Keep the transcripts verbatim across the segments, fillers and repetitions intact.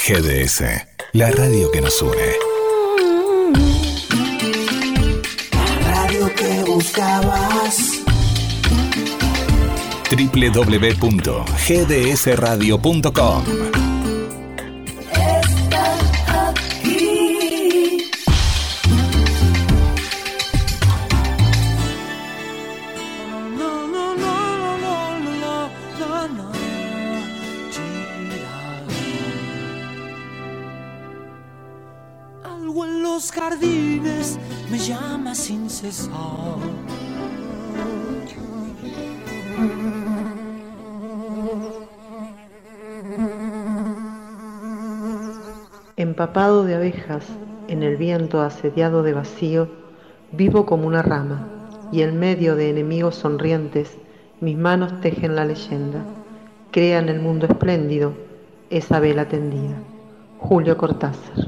G D S, la radio que nos une. La radio que buscabas. doble u doble u doble u punto g d s radio punto com. Algo en los jardines me llama sin cesar. Empapado de abejas, en el viento asediado de vacío, vivo como una rama, y en medio de enemigos sonrientes, mis manos tejen la leyenda. Crean el mundo espléndido, esa vela tendida. Julio Cortázar.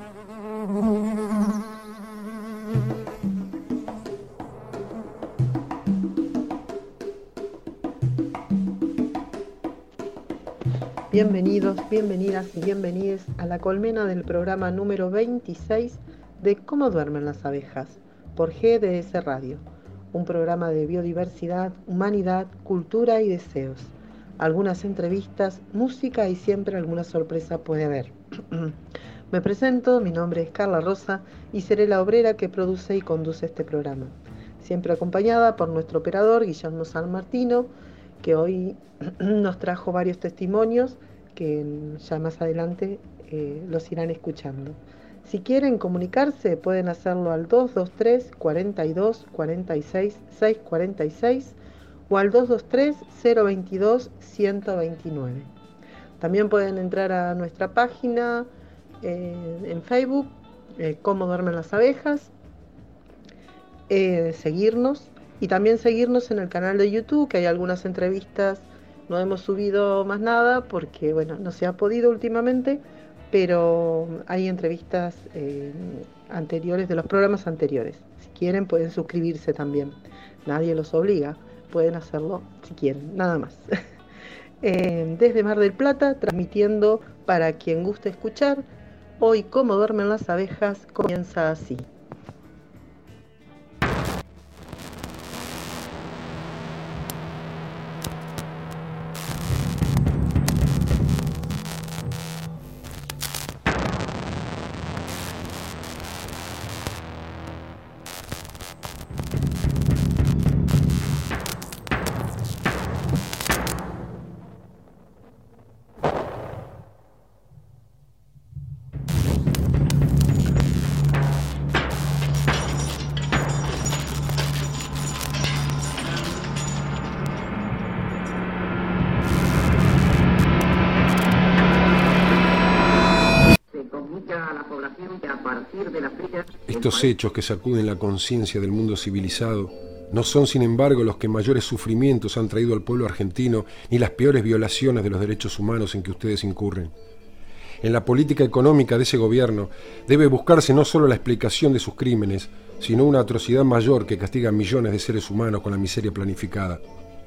Bienvenidos, bienvenidas y bienvenides a la colmena del programa número veintiséis de Cómo duermen las abejas, por G D S Radio, un programa de biodiversidad, humanidad, cultura y deseos. Algunas entrevistas, música y siempre alguna sorpresa puede haber. Me presento, mi nombre es Carla Rosa y seré la obrera que produce y conduce este programa, siempre acompañada por nuestro operador Guillermo San Martino, que hoy nos trajo varios testimonios que ya más adelante eh, los irán escuchando. Si quieren comunicarse pueden hacerlo al dos dos tres, cuarenta y dos, cuarenta y seis, seiscientos cuarenta y seis o al dos dos tres, cero veintidós, ciento veintinueve. También pueden entrar a nuestra página eh, en Facebook, eh, Cómo duermen las abejas, eh, seguirnos y también seguirnos en el canal de YouTube, que hay algunas entrevistas. No hemos subido más nada porque, bueno, no se ha podido últimamente, pero hay entrevistas eh, anteriores, de los programas anteriores. Si quieren pueden suscribirse también. Nadie los obliga, pueden hacerlo si quieren, nada más. eh, desde Mar del Plata, transmitiendo para quien guste escuchar. Hoy Cómo duermen las abejas comienza así. Estos hechos que sacuden la conciencia del mundo civilizado no son, sin embargo, los que mayores sufrimientos han traído al pueblo argentino, ni las peores violaciones de los derechos humanos en que ustedes incurren. En la política económica de ese gobierno debe buscarse no solo la explicación de sus crímenes, sino una atrocidad mayor que castiga a millones de seres humanos con la miseria planificada.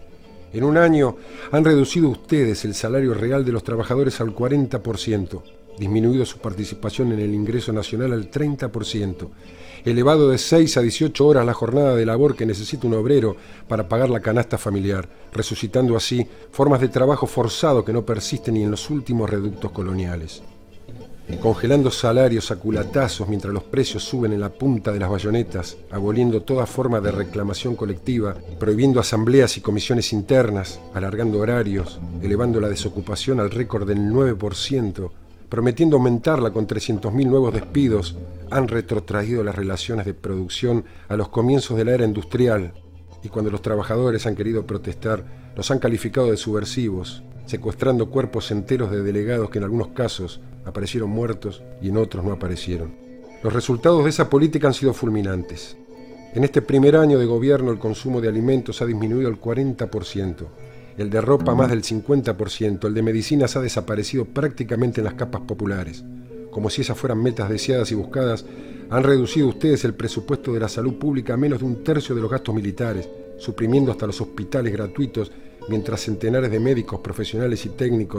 En un año han reducido ustedes el salario real de los trabajadores al cuarenta por ciento, disminuido su participación en el ingreso nacional al treinta por ciento, elevado de seis a dieciocho horas la jornada de labor que necesita un obrero para pagar la canasta familiar, resucitando así formas de trabajo forzado que no persisten ni en los últimos reductos coloniales. Congelando salarios a culatazos mientras los precios suben en la punta de las bayonetas, aboliendo toda forma de reclamación colectiva, prohibiendo asambleas y comisiones internas, alargando horarios, elevando la desocupación al récord del nueve por ciento, prometiendo aumentarla con trescientos mil nuevos despidos, han retrotraído las relaciones de producción a los comienzos de la era industrial, y cuando los trabajadores han querido protestar, los han calificado de subversivos, secuestrando cuerpos enteros de delegados que en algunos casos aparecieron muertos y en otros no aparecieron. Los resultados de esa política han sido fulminantes. En este primer año de gobierno el consumo de alimentos ha disminuido al cuarenta por ciento, el de ropa más del cincuenta por ciento, el de medicinas ha desaparecido prácticamente en las capas populares. Como si esas fueran metas deseadas y buscadas, han reducido ustedes el presupuesto de la salud pública a menos de un tercio de los gastos militares, suprimiendo hasta los hospitales gratuitos, mientras centenares de médicos, profesionales y técnicos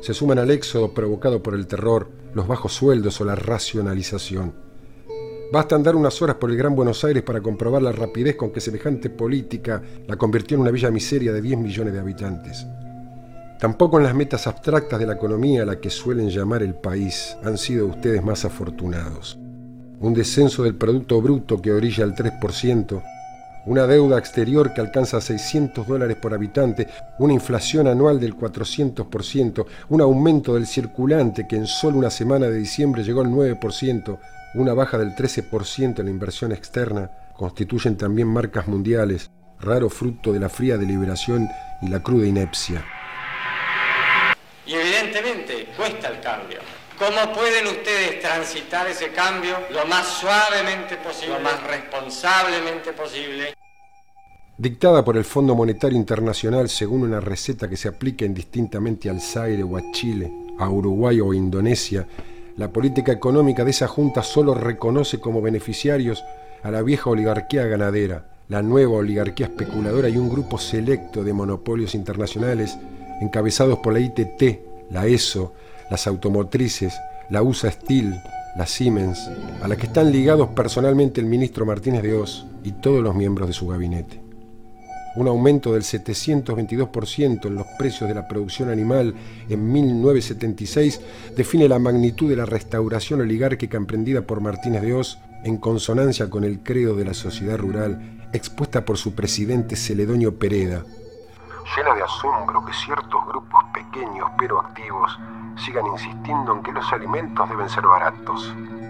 Se suman al éxodo provocado por el terror, los bajos sueldos o la racionalización. Basta andar unas horas por el Gran Buenos Aires para comprobar la rapidez con que semejante política la convirtió en una villa miseria de diez millones de habitantes. Tampoco en las metas abstractas de la economía, a la que suelen llamar el país, han sido ustedes más afortunados. Un descenso del Producto Bruto que orilla al tres por ciento, una deuda exterior que alcanza seiscientos dólares por habitante, una inflación anual del cuatrocientos por ciento, un aumento del circulante que en solo una semana de diciembre llegó al nueve por ciento, una baja del trece por ciento en la inversión externa, constituyen también marcas mundiales, raro fruto de la fría deliberación y la cruda inepcia. Y evidentemente cuesta el cambio. ¿Cómo pueden ustedes transitar ese cambio lo más suavemente posible, lo más responsablemente posible? Dictada por el Fondo Monetario Internacional según una receta que se aplica indistintamente al Zaire o a Chile, a Uruguay o a Indonesia, la política económica de esa junta solo reconoce como beneficiarios a la vieja oligarquía ganadera, la nueva oligarquía especuladora y un grupo selecto de monopolios internacionales encabezados por la I T T, la E S O, las automotrices, la U S A Steel, la Siemens, a la que están ligados personalmente el ministro Martínez de Oz y todos los miembros de su gabinete. Un aumento del setecientos veintidós por ciento en los precios de la producción animal en mil novecientos setenta y seis define la magnitud de la restauración oligárquica emprendida por Martínez de Oz en consonancia con el credo de la sociedad rural expuesta por su presidente Celedonio Pereda. Llena de asombro que ciertos grupos pequeños pero activos sigan insistiendo en que los alimentos deben ser baratos.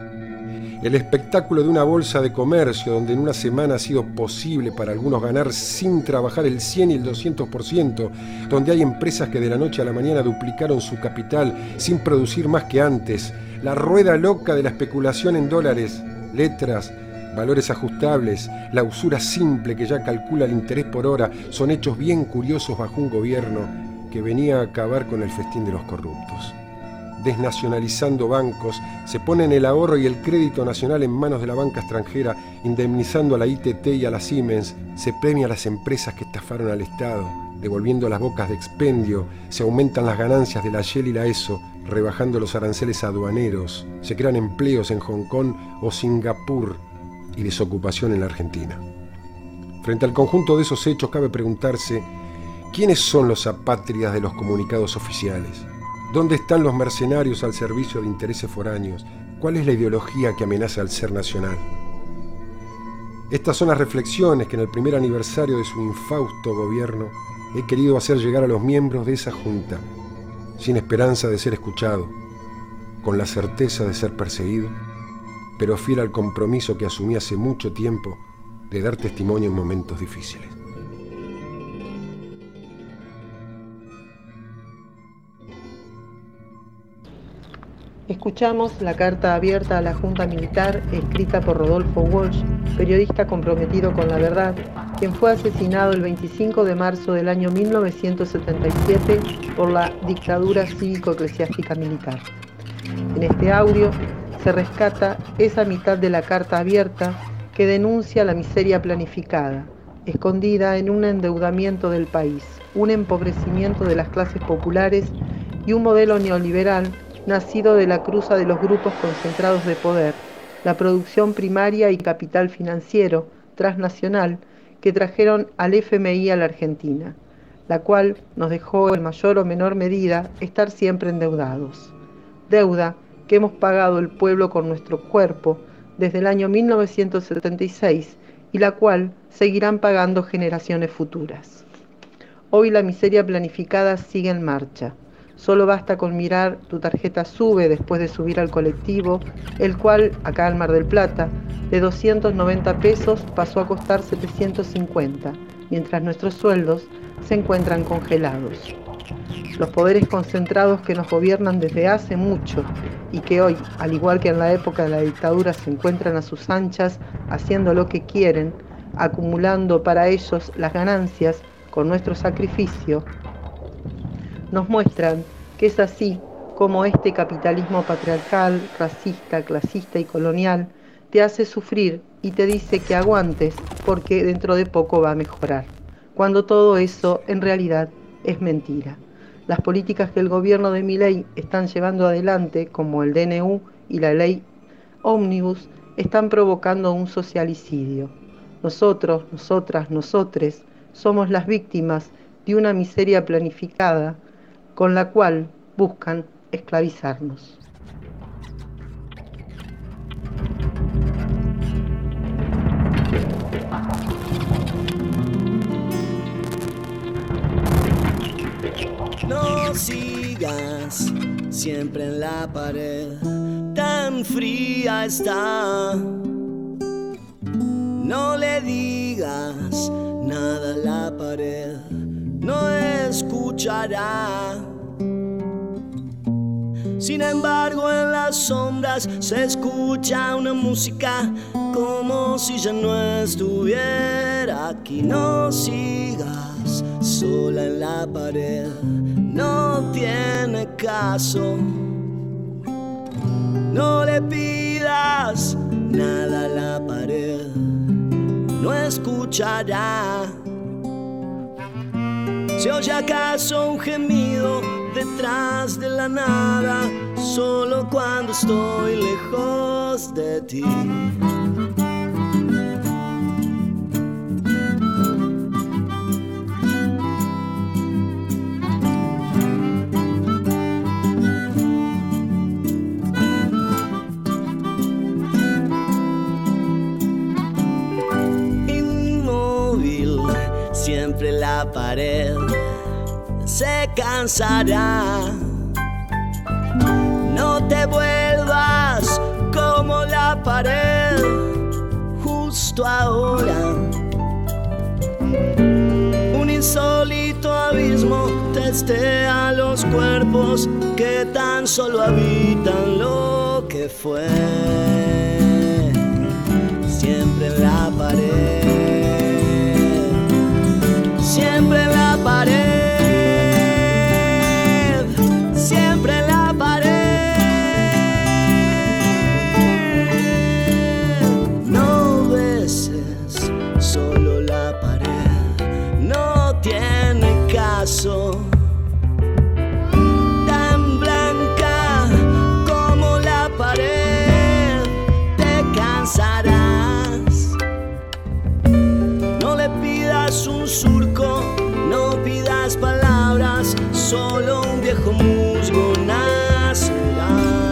El espectáculo de una bolsa de comercio donde en una semana ha sido posible para algunos ganar sin trabajar el cien y el doscientos por ciento, donde hay empresas que de la noche a la mañana duplicaron su capital sin producir más que antes, la rueda loca de la especulación en dólares, letras, valores ajustables, la usura simple que ya calcula el interés por hora, son hechos bien curiosos bajo un gobierno que venía a acabar con el festín de los corruptos. Desnacionalizando bancos, se ponen el ahorro y el crédito nacional en manos de la banca extranjera, indemnizando a la I T T y a la Siemens, se premia a las empresas que estafaron al Estado, devolviendo las bocas de expendio, se aumentan las ganancias de la Shell y la E S O, rebajando los aranceles aduaneros, se crean empleos en Hong Kong o Singapur y desocupación en la Argentina. Frente al conjunto de esos hechos cabe preguntarse, ¿quiénes son los apátridas de los comunicados oficiales? ¿Dónde están los mercenarios al servicio de intereses foráneos? ¿Cuál es la ideología que amenaza al ser nacional? Estas son las reflexiones que en el primer aniversario de su infausto gobierno he querido hacer llegar a los miembros de esa junta, sin esperanza de ser escuchado, con la certeza de ser perseguido, pero fiel al compromiso que asumí hace mucho tiempo de dar testimonio en momentos difíciles. Escuchamos la carta abierta a la Junta Militar escrita por Rodolfo Walsh, periodista comprometido con la verdad, quien fue asesinado el veinticinco de marzo del año mil novecientos setenta y siete por la dictadura cívico-eclesiástica militar. En este audio se rescata esa mitad de la carta abierta que denuncia la miseria planificada, escondida en un endeudamiento del país, un empobrecimiento de las clases populares y un modelo neoliberal nacido de la cruza de los grupos concentrados de poder, la producción primaria y capital financiero transnacional que trajeron al F M I a la Argentina, la cual nos dejó en mayor o menor medida estar siempre endeudados. Deuda que hemos pagado el pueblo con nuestro cuerpo desde el año mil novecientos setenta y seis y la cual seguirán pagando generaciones futuras. Hoy la miseria planificada sigue en marcha. Solo basta con mirar tu tarjeta SUBE después de subir al colectivo, el cual, acá en Mar del Plata, de doscientos noventa pesos pasó a costar setecientos cincuenta, mientras nuestros sueldos se encuentran congelados. Los poderes concentrados que nos gobiernan desde hace mucho y que hoy, al igual que en la época de la dictadura, se encuentran a sus anchas haciendo lo que quieren, acumulando para ellos las ganancias con nuestro sacrificio, nos muestran que es así como este capitalismo patriarcal, racista, clasista y colonial te hace sufrir y te dice que aguantes porque dentro de poco va a mejorar, cuando todo eso en realidad es mentira. Las políticas que el gobierno de Milei están llevando adelante, como el D N U y la ley Ómnibus, están provocando un socialicidio. Nosotros, nosotras, nosotres, somos las víctimas de una miseria planificada con la cual buscan esclavizarnos. No sigas siempre en la pared, tan fría está. No le digas nada a la pared, no escuchará. Sin embargo, en las sombras se escucha una música como si ya no estuviera aquí. No sigas sola en la pared, no tiene caso. No le pidas nada a la pared, no escuchará. ¿Se oye acaso un gemido detrás de la nada? Solo cuando estoy lejos de ti. Siempre la pared se cansará. No te vuelvas como la pared justo ahora. Un insólito abismo testea los cuerpos que tan solo habitan lo que fue. Siempre en la pared, siempre en la pared, siempre en la pared. No beses solo la pared, no tiene caso. Tan blanca como la pared, te cansarás. No le pidas un surco, no pidas palabras, solo un viejo musgo nacerá.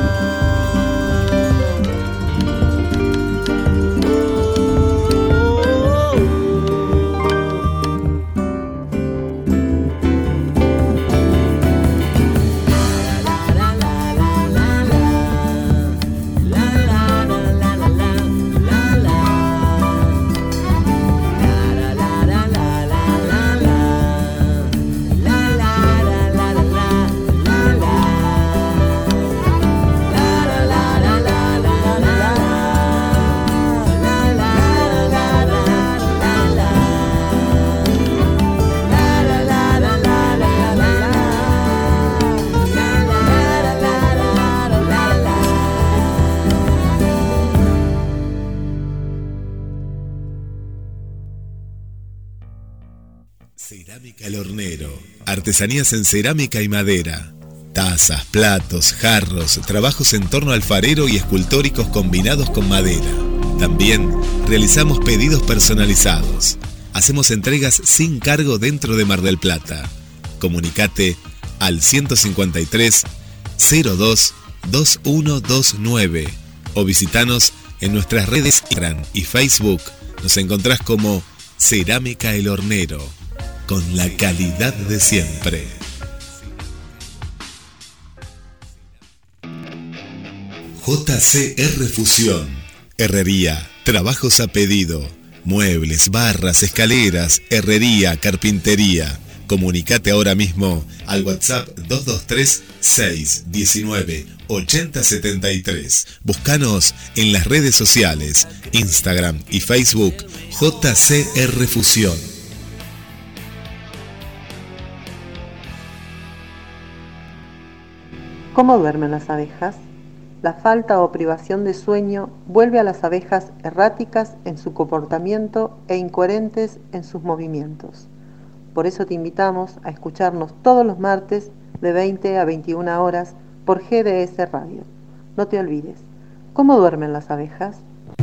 Cerámica El Hornero. Artesanías en cerámica y madera. Tazas, platos, jarros, trabajos en torno alfarero y escultóricos combinados con madera. También realizamos pedidos personalizados. Hacemos entregas sin cargo dentro de Mar del Plata. Comunicate al ciento cincuenta y tres, cero dos, veintiuno veintinueve o visitanos en nuestras redes Instagram y Facebook. Nos encontrás como Cerámica El Hornero, con la calidad de siempre. J C R Fusión. Herrería, trabajos a pedido, muebles, barras, escaleras, herrería, carpintería. Comunicate ahora mismo al WhatsApp dos dos tres, seis uno nueve, ocho cero siete tres. Búscanos en las redes sociales, Instagram y Facebook, J C R Fusión. ¿Cómo duermen las abejas? La falta o privación de sueño vuelve a las abejas erráticas en su comportamiento e incoherentes en sus movimientos. Por eso te invitamos a escucharnos todos los martes de veinte a veintiuna horas por G D S Radio. No te olvides, ¿cómo duermen las abejas?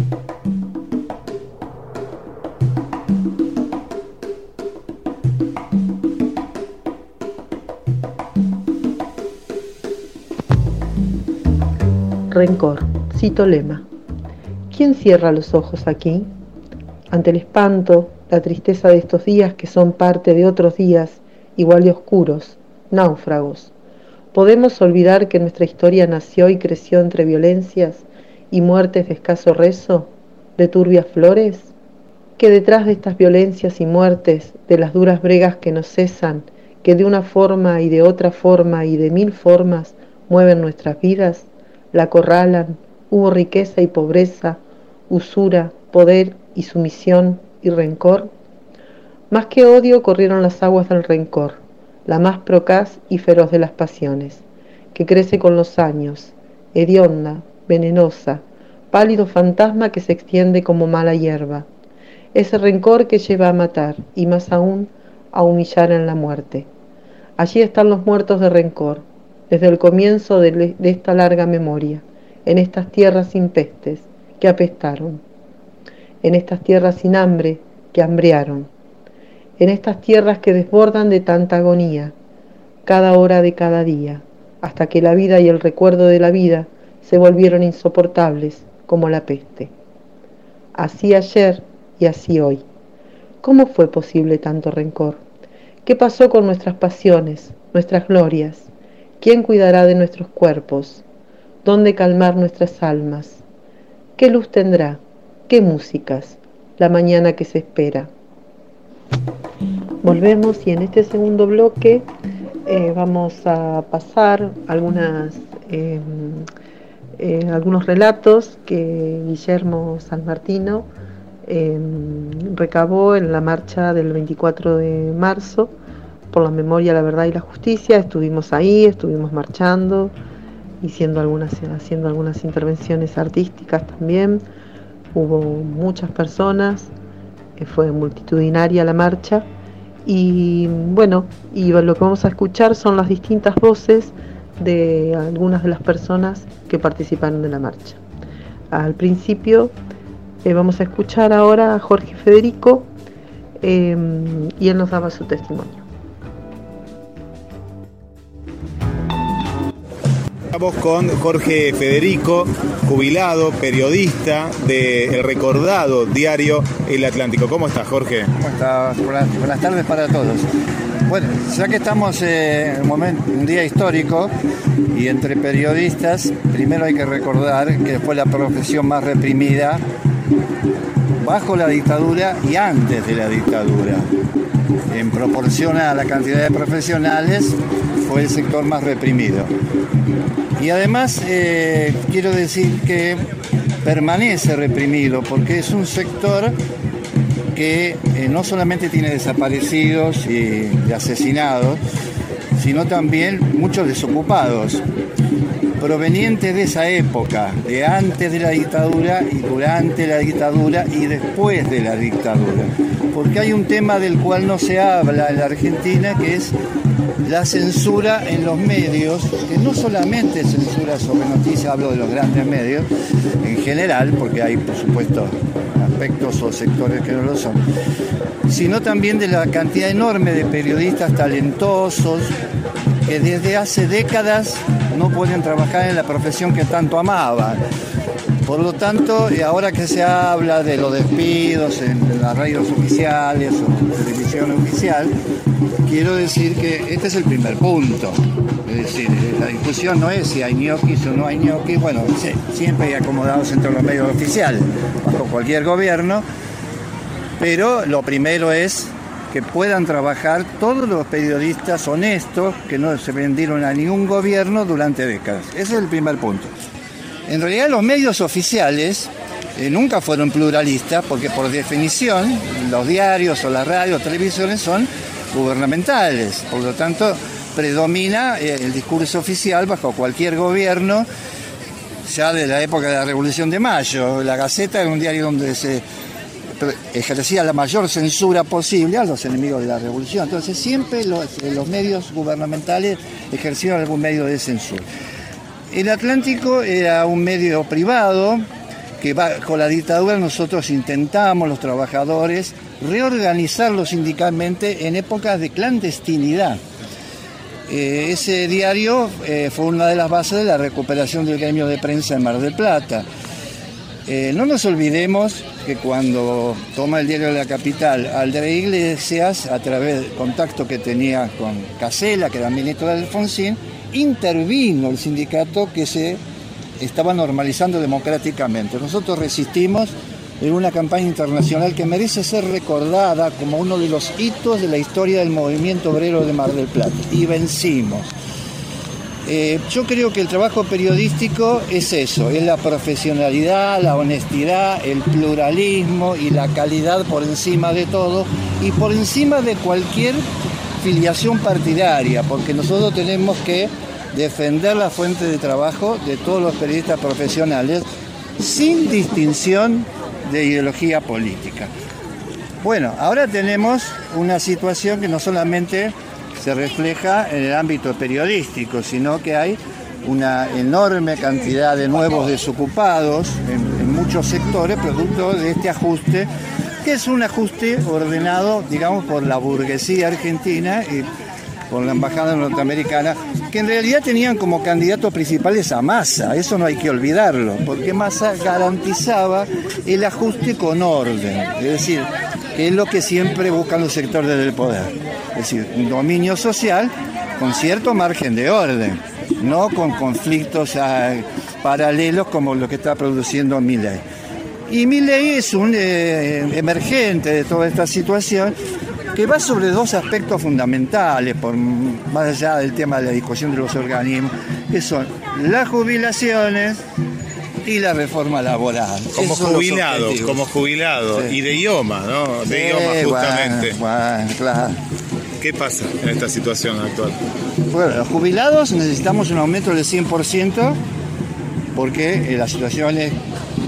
Rencor, cito lema. ¿Quién cierra los ojos aquí? Ante el espanto, la tristeza de estos días que son parte de otros días igual de oscuros, náufragos, ¿podemos olvidar que nuestra historia nació y creció entre violencias y muertes de escaso rezo, de turbias flores? Que detrás de estas violencias y muertes, de las duras bregas que no cesan, que de una forma y de otra forma y de mil formas mueven nuestras vidas, la acorralan, hubo riqueza y pobreza, usura, poder y sumisión y rencor? Más que odio corrieron las aguas del rencor, la más procaz y feroz de las pasiones, que crece con los años, hedionda, venenosa, pálido fantasma que se extiende como mala hierba, ese rencor que lleva a matar y más aún a humillar en la muerte. Allí están los muertos de rencor, desde el comienzo de, le- de esta larga memoria, en estas tierras sin pestes, que apestaron, en estas tierras sin hambre, que hambrearon, en estas tierras que desbordan de tanta agonía, cada hora de cada día, hasta que la vida y el recuerdo de la vida se volvieron insoportables como la peste. Así ayer y así hoy. ¿Cómo fue posible tanto rencor? ¿Qué pasó con nuestras pasiones, nuestras glorias? ¿Quién cuidará de nuestros cuerpos? ¿Dónde calmar nuestras almas? ¿Qué luz tendrá? ¿Qué músicas? La mañana que se espera. Volvemos y en este segundo bloque eh, vamos a pasar algunas, eh, eh, algunos relatos que Guillermo Sanmartino eh, recabó en la marcha del veinticuatro de marzo por la memoria, la verdad y la justicia. Estuvimos ahí, estuvimos marchando, haciendo algunas, haciendo algunas intervenciones artísticas también. Hubo muchas personas, eh, fue multitudinaria la marcha y bueno, y lo que vamos a escuchar son las distintas voces de algunas de las personas que participaron de la marcha. Al principio eh, vamos a escuchar ahora a Jorge Federico eh, y él nos daba su testimonio. Estamos con Jorge Federico, jubilado, periodista del recordado diario El Atlántico. ¿Cómo estás, Jorge? ¿Cómo estás? Buenas, buenas tardes para todos. Bueno, ya que estamos eh, en un, momento, un día histórico y entre periodistas, primero hay que recordar que fue la profesión más reprimida bajo la dictadura y antes de la dictadura. En proporción a la cantidad de profesionales, fue el sector más reprimido. Y además eh, quiero decir que permanece reprimido porque es un sector que eh, no solamente tiene desaparecidos y, y asesinados, sino también muchos desocupados, provenientes de esa época, de antes de la dictadura y durante la dictadura y después de la dictadura. Porque hay un tema del cual no se habla en la Argentina, que es la censura en los medios, que no solamente censura sobre noticias, hablo de los grandes medios en general, porque hay por supuesto aspectos o sectores que no lo son, sino también de la cantidad enorme de periodistas talentosos que desde hace décadas no pueden trabajar en la profesión que tanto amaban. Por lo tanto, ahora que se habla de los despidos en las radios oficiales o televisión oficial, quiero decir que este es el primer punto. Es decir, la discusión no es si hay ñoquis o no hay ñoquis. Bueno, sí, siempre hay acomodados entre los medios oficiales, bajo cualquier gobierno, pero lo primero es que puedan trabajar todos los periodistas honestos que no se vendieron a ningún gobierno durante décadas. Ese es el primer punto. En realidad los medios oficiales eh, nunca fueron pluralistas porque por definición los diarios o las radios o televisiones son gubernamentales. Por lo tanto predomina eh, el discurso oficial bajo cualquier gobierno, ya de la época de la Revolución de Mayo. La Gaceta era un diario donde se ejercía la mayor censura posible a los enemigos de la revolución. Entonces siempre los, los medios gubernamentales ejercieron algún medio de censura. El Atlántico era un medio privado que bajo la dictadura nosotros intentamos, los trabajadores, reorganizarlo sindicalmente en épocas de clandestinidad. Eh, ese diario eh, fue una de las bases de la recuperación del gremio de prensa en Mar del Plata. Eh, no nos olvidemos que cuando toma el diario de la Capital André Iglesias, a través del contacto que tenía con Casella, que era ministro de Alfonsín, intervino el sindicato que se estaba normalizando democráticamente. Nosotros resistimos en una campaña internacional que merece ser recordada como uno de los hitos de la historia del movimiento obrero de Mar del Plata, y vencimos. Eh, yo creo que el trabajo periodístico es eso, es la profesionalidad, la honestidad, el pluralismo y la calidad por encima de todo y por encima de cualquier filiación partidaria, porque nosotros tenemos que defender la fuente de trabajo de todos los periodistas profesionales sin distinción de ideología política. Bueno, ahora tenemos una situación que no solamente se refleja en el ámbito periodístico, sino que hay una enorme cantidad de nuevos desocupados en, en muchos sectores, producto de este ajuste, que es un ajuste ordenado, digamos, por la burguesía argentina y por la embajada norteamericana, que en realidad tenían como candidatos principales a Massa. Eso no hay que olvidarlo, porque Massa garantizaba el ajuste con orden, es decir, que es lo que siempre buscan los sectores del poder, es decir, un dominio social con cierto margen de orden, no con conflictos a, paralelos como lo que está produciendo Milei. Y Milei es un eh, emergente de toda esta situación, que va sobre dos aspectos fundamentales, por, más allá del tema de la discusión de los organismos, que son las jubilaciones y la reforma laboral. Como jubilado, como jubilado, sí. Y de IOMA, ¿no? De sí, IOMA, justamente. Bueno, bueno, claro. ¿Qué pasa en esta situación actual? Bueno, los jubilados necesitamos un aumento del cien por ciento, porque la situación es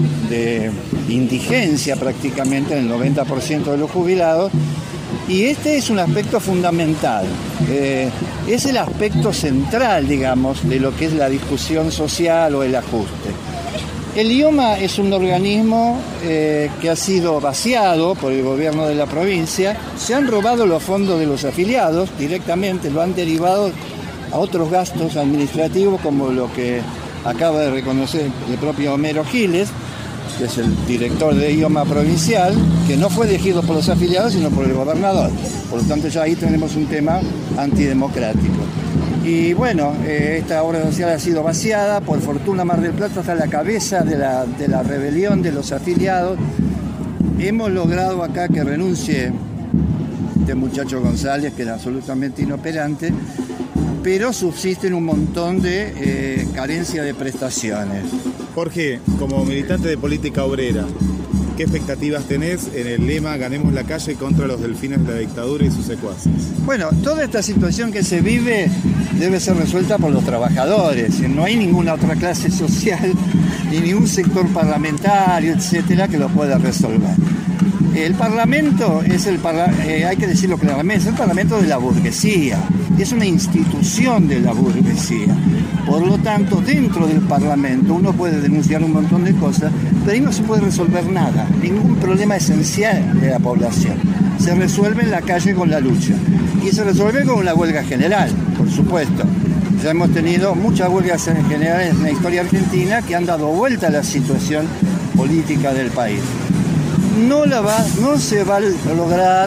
de indigencia prácticamente en el noventa por ciento de los jubilados. Y este es un aspecto fundamental, eh, es el aspecto central, digamos, de lo que es la discusión social o el ajuste. El IOMA es un organismo eh, que ha sido vaciado por el gobierno de la provincia, se han robado los fondos de los afiliados directamente, lo han derivado a otros gastos administrativos, como lo que acaba de reconocer el propio Homero Giles, que es el director de IOMA provincial, que no fue elegido por los afiliados, sino por el gobernador. Por lo tanto, ya ahí tenemos un tema antidemocrático. Y bueno, eh, esta obra social ha sido vaciada. Por fortuna, Mar del Plata está a la cabeza de la, de la rebelión de los afiliados. Hemos logrado acá que renuncie este muchacho González, que era absolutamente inoperante, pero subsisten un montón de eh, carencia de prestaciones. Jorge, como militante de política obrera, ¿qué expectativas tenés en el lema Ganemos la calle contra los delfines de la dictadura y sus secuaces? Bueno, toda esta situación que se vive debe ser resuelta por los trabajadores. No hay ninguna otra clase social, ni ningún sector parlamentario, etcétera, que lo pueda resolver. El Parlamento es el parla- eh, hay que decirlo claramente, es el Parlamento de la burguesía, es una institución de la burguesía. Por lo tanto, dentro del Parlamento uno puede denunciar un montón de cosas, pero ahí no se puede resolver nada, ningún problema esencial de la población. Se resuelve en la calle con la lucha, y se resuelve con una huelga general, por supuesto. Ya hemos tenido muchas huelgas en general en la historia argentina que han dado vuelta a la situación política del país. No, la va, no se va a lograr,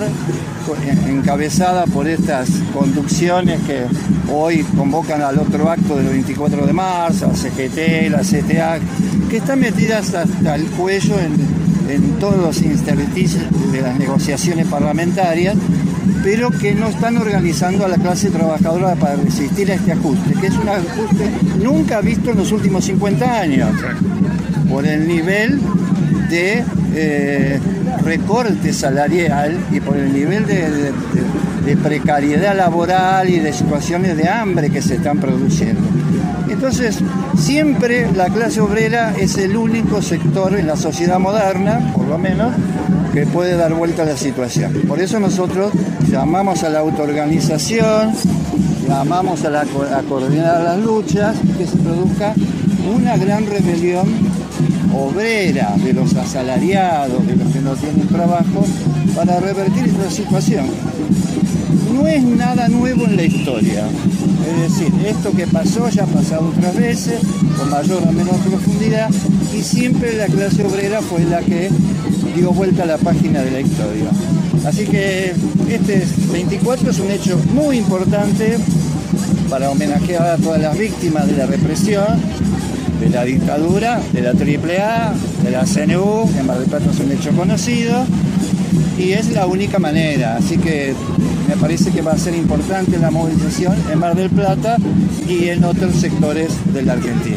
encabezada por estas conducciones que hoy convocan al otro acto del veinticuatro de marzo, la C G T, la C T A, que están metidas hasta el cuello en, en todos los intersticios de las negociaciones parlamentarias, pero que no están organizando a la clase trabajadora para resistir a este ajuste, que es un ajuste nunca visto en los últimos cincuenta años, por el nivel de eh, recorte salarial y por el nivel de, de, de precariedad laboral y de situaciones de hambre que se están produciendo. Entonces, siempre la clase obrera es el único sector en la sociedad moderna, por lo menos, que puede dar vuelta a la situación. Por eso nosotros llamamos a la autoorganización, llamamos a, la, a coordinar las luchas, que se produzca una gran rebelión obrera de los asalariados, de los que no tienen trabajo, para revertir esta situación. No es nada nuevo en la historia. Es decir, esto que pasó ya ha pasado otras veces, con mayor o menor profundidad, y siempre la clase obrera fue la que dio vuelta a la página de la historia. Así que este veinticuatro es un hecho muy importante para homenajear a todas las víctimas de la represión, de la dictadura, de la triple A, de la C N U, en Mar del Plata es un hecho conocido, y es la única manera. Así que me parece que va a ser importante la movilización en Mar del Plata y en otros sectores de la Argentina.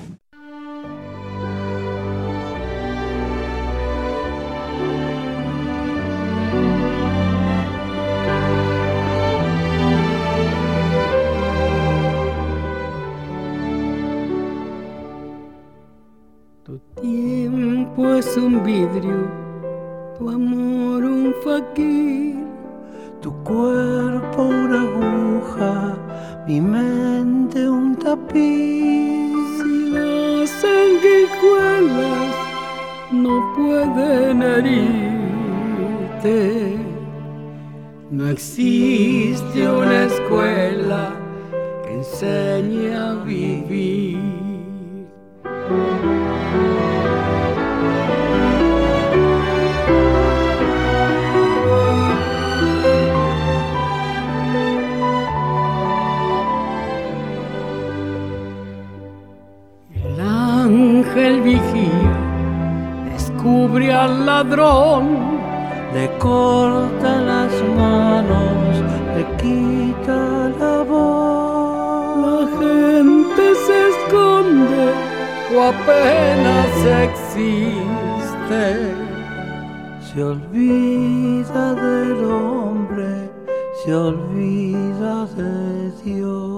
Tu tiempo es un vidrio, tu amor un faquir, tu cuerpo una aguja, mi mente un tapiz. Si las sanguijuelas no pueden herirte, no existe una escuela que enseñe a vivir. El vigía descubre al ladrón, le corta las manos, le quita la voz. La gente se esconde o apenas existe. Se olvida del hombre, se olvida de Dios.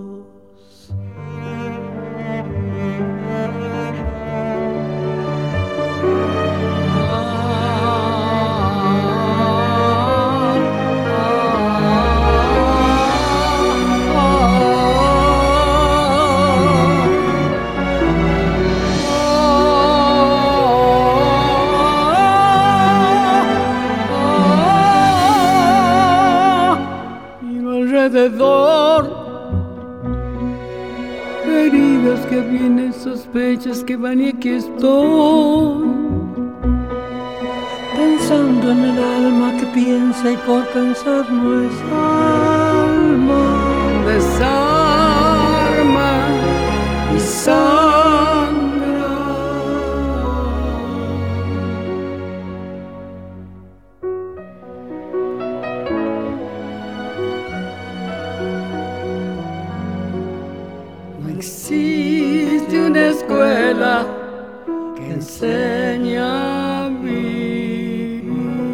Heridas que vienen, sospechas que van y aquí estoy, pensando en el alma que piensa y por pensar no es alma. Desarma y sangra. No existe una escuela que enseña a vivir.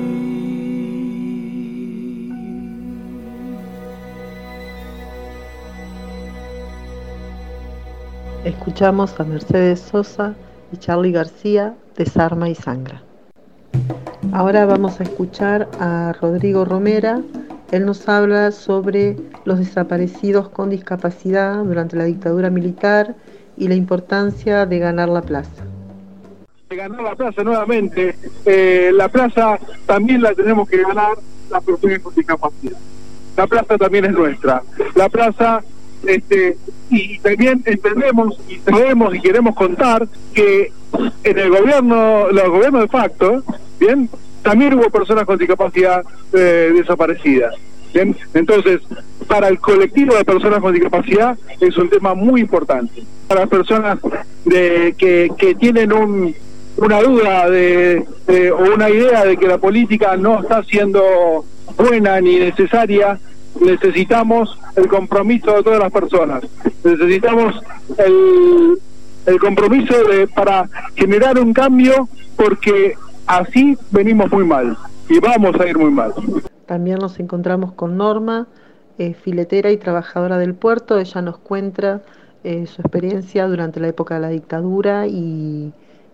Escuchamos a Mercedes Sosa y Charly García, Desarma y Sangra. Ahora vamos a escuchar a Rodrigo Romera. Él nos habla sobre los desaparecidos con discapacidad durante la dictadura militar y la importancia de ganar la plaza. De ganar la plaza nuevamente, eh, la plaza también la tenemos que ganar las personas con discapacidad. La plaza también es nuestra. La plaza, este, y también entendemos y sabemos y queremos contar que en el gobierno, los gobiernos de facto, bien, también hubo personas con discapacidad eh, desaparecidas. Bien, entonces, para el colectivo de personas con discapacidad es un tema muy importante. Para las personas de, que, que tienen un, una duda de, de, o una idea de que la política no está siendo buena ni necesaria, necesitamos el compromiso de todas las personas. Necesitamos el, el compromiso de, para generar un cambio, porque así venimos muy mal y vamos a ir muy mal. También nos encontramos con Norma, eh, filetera y trabajadora del puerto. Ella nos cuenta eh, su experiencia durante la época de la dictadura y,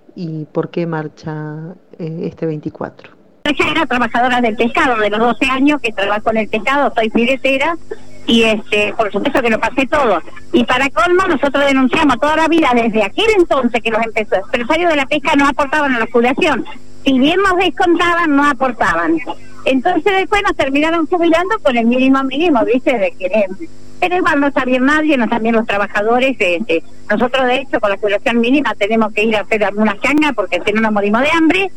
y por qué marcha eh, este veinticuatro. Ella era trabajadora del pescado, de los doce años que trabajo en el pescado, soy filetera y este, por supuesto que lo pasé todo. Y para colmo nosotros denunciamos toda la vida, desde aquel entonces que los empresarios de la pesca no aportaban a la jubilación. Si bien nos descontaban, no aportaban. Entonces después nos terminaron jubilando con el mínimo mínimo, ¿viste? De que, pero igual no está bien nadie, no están bien los trabajadores. Este, nosotros de hecho con la jubilación mínima tenemos que ir a hacer algunas changas porque si no nos morimos de hambre.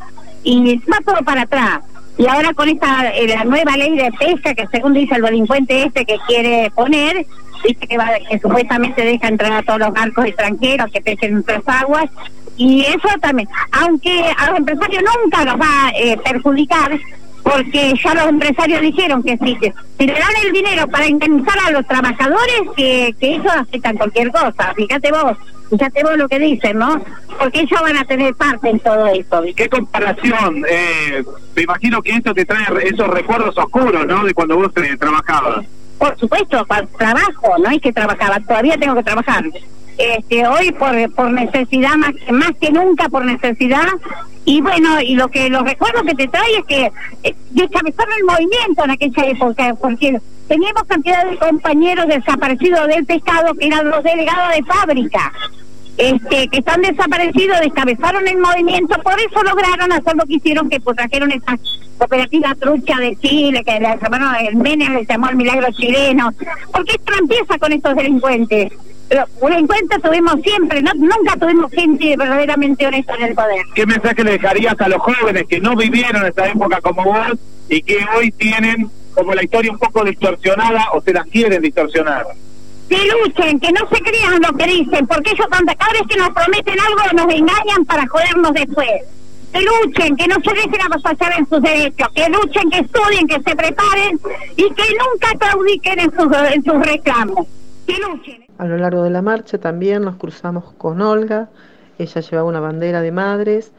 Y va todo para atrás. Y ahora con esta eh, la nueva ley de pesca que según dice el delincuente este que quiere poner, dice que, va, que supuestamente deja entrar a todos los barcos extranjeros que pesquen en nuestras aguas, y eso también, aunque a los empresarios nunca los va a eh, perjudicar, porque ya los empresarios dijeron que sí, que si le dan el dinero para indemnizar a los trabajadores, que, que ellos aceptan cualquier cosa. Fíjate vos, fíjate vos lo que dicen, ¿no? Porque ellos van a tener parte en todo esto. ¿Qué comparación? Eh, me imagino que esto te trae esos recuerdos oscuros, ¿no? De cuando vos eh, trabajabas. Por supuesto, trabajo, no es que trabajaba, todavía tengo que trabajar. Este, hoy por por necesidad, más, más que nunca por necesidad. Y bueno, y lo que los recuerdos que te trae es que eh, descabezaron el movimiento en aquella época, porque teníamos cantidad de compañeros desaparecidos del pescado que eran los delegados de fábrica, este, que están desaparecidos, descabezaron el movimiento, por eso lograron hacer lo que hicieron, que pues trajeron esa cooperativa trucha de Chile, que le llamaron, el Menem le llamó el milagro chileno, porque esto no empieza con estos delincuentes. Pero delincuentes tuvimos siempre, no, nunca tuvimos gente verdaderamente honesta en el poder. ¿Qué mensaje le dejarías a los jóvenes que no vivieron esa época como vos y que hoy tienen como la historia un poco distorsionada o se las quieren distorsionar? Que luchen, que no se crean lo que dicen, porque ellos cada vez que nos prometen algo nos engañan para jodernos después. Que luchen, que no se dejen avasallar en sus derechos, que luchen, que estudien, que se preparen y que nunca claudiquen en sus, en sus reclamos. Que luchen. A lo largo de la marcha también nos cruzamos con Olga, ella llevaba una bandera de madres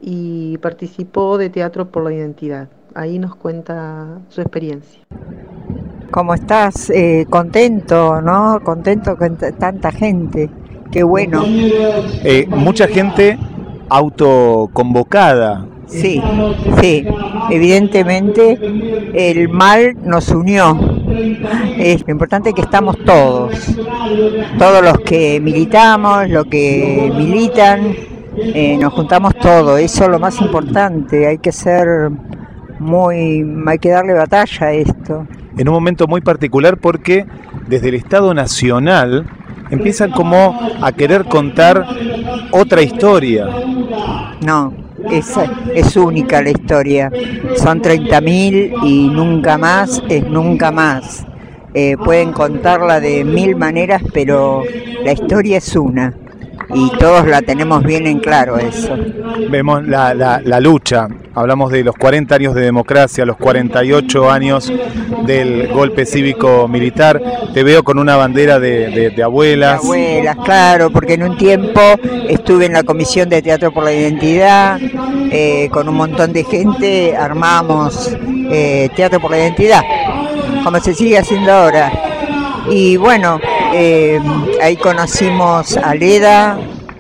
y participó de Teatro por la Identidad. Ahí nos cuenta su experiencia. ¿Cómo estás? Eh, contento, ¿no? Contento con t- tanta gente. Qué bueno. Eh, mucha gente autoconvocada. Sí, sí. Evidentemente el mal nos unió. Es lo importante que estamos todos. Todos los que militamos, los que militan, eh, nos juntamos todos. Eso es lo más importante. Hay que ser muy... hay que darle batalla a esto. En un momento muy particular porque desde el Estado Nacional empiezan como a querer contar otra historia. No, es, es única la historia. Son treinta mil y nunca más es nunca más. Eh, pueden contarla de mil maneras, pero la historia es una. Y todos la tenemos bien en claro eso. Vemos la, la, la lucha, hablamos de los cuarenta años de democracia, los cuarenta y ocho años del golpe cívico-militar. Te veo con una bandera de, de, de abuelas. De abuelas, claro, porque en un tiempo estuve en la Comisión de Teatro por la Identidad, eh, con un montón de gente armamos eh, Teatro por la Identidad, como se sigue haciendo ahora. Y bueno, eh, ahí conocimos a Leda,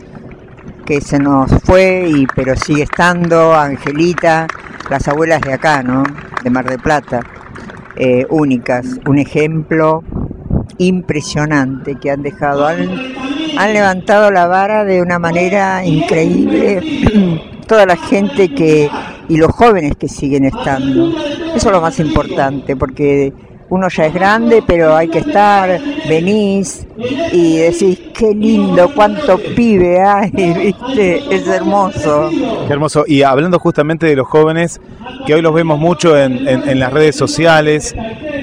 que se nos fue, y pero sigue estando, Angelita, las abuelas de acá, ¿no? De Mar del Plata, eh, únicas, un ejemplo impresionante que han dejado, han, han levantado la vara de una manera increíble, toda la gente que, y los jóvenes que siguen estando, eso es lo más importante, porque uno ya es grande, pero hay que estar, venís y decís, qué lindo, cuánto pibe hay, ¿viste? Es hermoso. Qué hermoso. Y hablando justamente de los jóvenes, que hoy los vemos mucho en, en, en las redes sociales,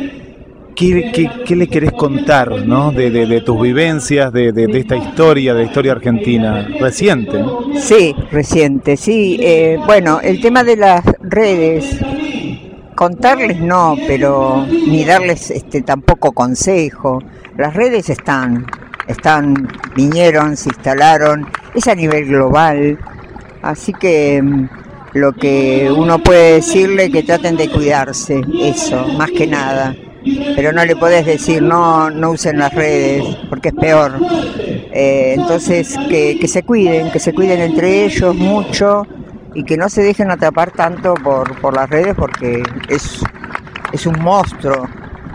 ¿qué, qué, qué le querés contar, ¿no? de, de, de tus vivencias, de, de, de esta historia, de la historia argentina reciente, ¿no? Sí, reciente, sí. Eh, bueno, el tema de las redes... Contarles no, pero ni darles este tampoco consejo. Las redes están, están, vinieron, se instalaron, es a nivel global, así que lo que uno puede decirle que traten de cuidarse, eso, más que nada. Pero no le podés decir no, no usen las redes, porque es peor. Eh, entonces que, que se cuiden, que se cuiden entre ellos mucho y que no se dejen atrapar tanto por, por las redes, porque es, es un monstruo.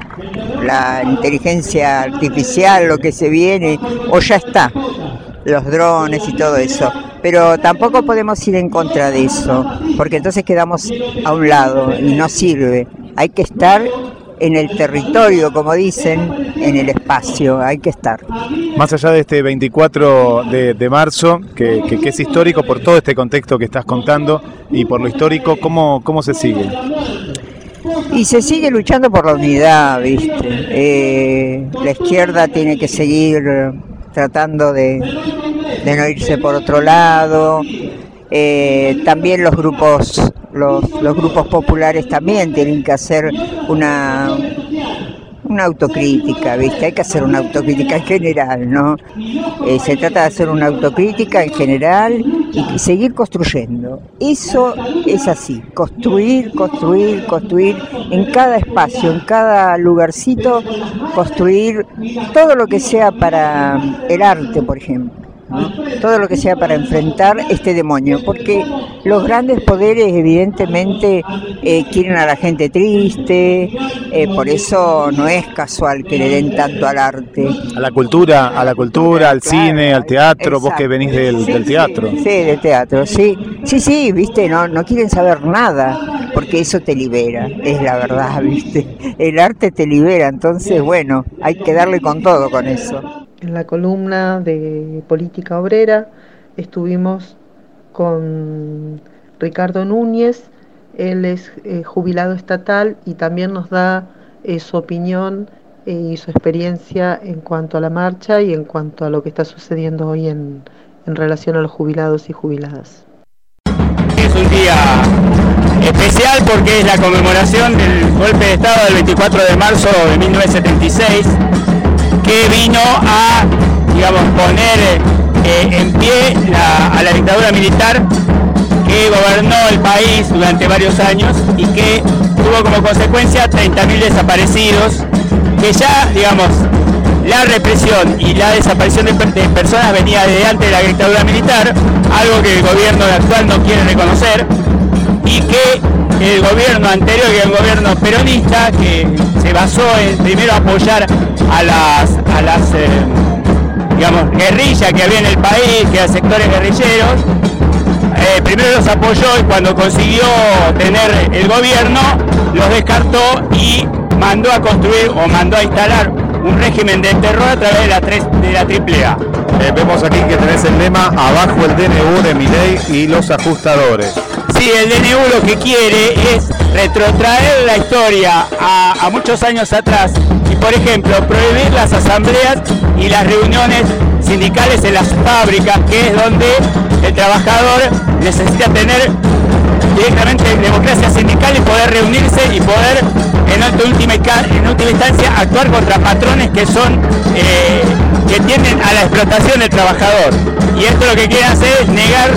La inteligencia artificial, lo que se viene, o ya está, los drones y todo eso. Pero tampoco podemos ir en contra de eso, porque entonces quedamos a un lado y no sirve. Hay que estar en el territorio, como dicen, en el espacio, hay que estar. Más allá de este veinticuatro de, de marzo, que, que, que es histórico por todo este contexto que estás contando y por lo histórico, ¿cómo, cómo se sigue? Y se sigue luchando por la unidad, ¿viste? Eh, la izquierda tiene que seguir tratando de, de no irse por otro lado. Eh, también los grupos los, los grupos populares también tienen que hacer una una autocrítica, ¿viste? Hay que hacer una autocrítica en general, ¿no? Eh, se trata de hacer una autocrítica en general y seguir construyendo. Eso es así, construir, construir, construir en cada espacio, en cada lugarcito, construir todo lo que sea para el arte, por ejemplo, ¿no? Todo lo que sea para enfrentar este demonio, porque los grandes poderes evidentemente eh, quieren a la gente triste, eh, por eso no es casual que le den tanto al arte. A la cultura, a la cultura, al claro, cine, al teatro, exacto. Vos que venís del, Sí, del teatro. Sí, sí, del teatro, sí. Sí, sí, viste, no, no quieren saber nada, porque eso te libera, es la verdad, viste. El arte te libera, entonces bueno, hay que darle con todo con eso. En la columna de Política Obrera estuvimos con Ricardo Núñez, él es eh, jubilado estatal y también nos da eh, su opinión eh, y su experiencia en cuanto a la marcha y en cuanto a lo que está sucediendo hoy en, en relación a los jubilados y jubiladas. Es un día especial porque es la conmemoración del golpe de Estado del veinticuatro de marzo de mil novecientos setenta y seis, que vino a, digamos, poner eh, en pie la, a la dictadura militar que gobernó el país durante varios años y que tuvo como consecuencia treinta mil desaparecidos, que ya, digamos, la represión y la desaparición de, de personas venía desde antes de la dictadura militar, algo que el gobierno actual no quiere reconocer, y que el gobierno anterior, que era un gobierno peronista, que se basó en primero apoyar a las, a las eh, digamos, guerrillas que había en el país, que eran sectores guerrilleros, eh, primero los apoyó y cuando consiguió tener el gobierno, los descartó y mandó a construir o mandó a instalar un régimen de terror a través de la, tres, de la triple A. Eh, vemos aquí que tenés el lema abajo el D N U de Milei y los ajustadores. Sí, el D N U lo que quiere es retrotraer la historia a, a muchos años atrás y, por ejemplo, prohibir las asambleas y las reuniones sindicales en las fábricas, que es donde el trabajador necesita tener directamente democracia sindical y poder reunirse y poder en última, en última instancia actuar contra patrones que son eh, que tienden a la explotación del trabajador. Y esto lo que quieren hacer es negar